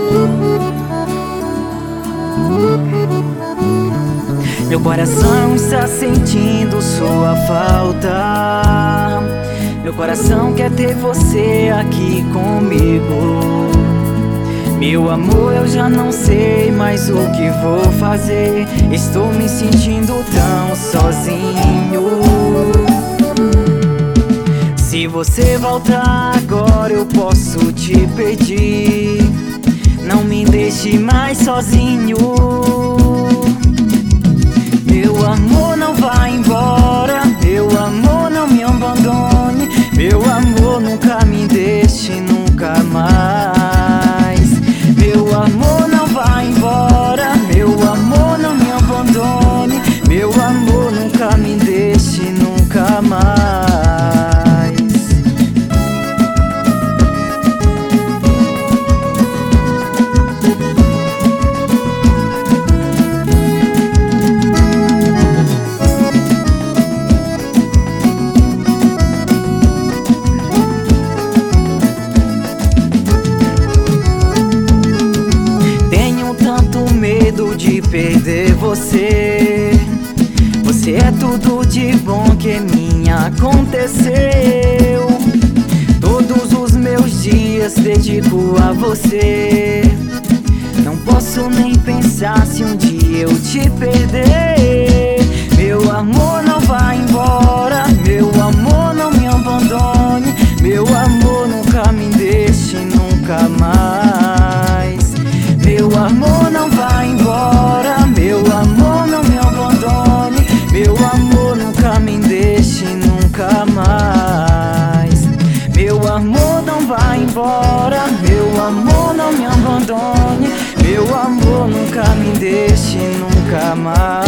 Meu coração está sentindo sua falta. Meu coração quer ter você aqui comigo. Meu amor, eu já não sei mais o que vou fazer. Estou me sentindo tão sozinho. Se você voltar agora, eu posso te pedir, não me deixe mais sozinho. Meu amor, não vá embora. Meu amor, não me abandone. Meu amor, nunca me deixe, nunca mais. Meu amor, não vá embora. Meu amor, não me abandone. Meu amor, nunca me deixe, nunca mais. De perder você. Você é tudo de bom que me aconteceu. Todos os meus dias dedico a você. Não posso nem pensar se um dia eu te perder. Meu amor, não vá embora. Meu amor, não me abandone. Meu amor, nunca me deixe, nunca mais. Meu amor, não vá embora. Meu amor, não me abandone. Meu amor, nunca me deixe, nunca mais. Meu amor, não vá embora. Meu amor, não me abandone. Meu amor, nunca me deixe, nunca mais.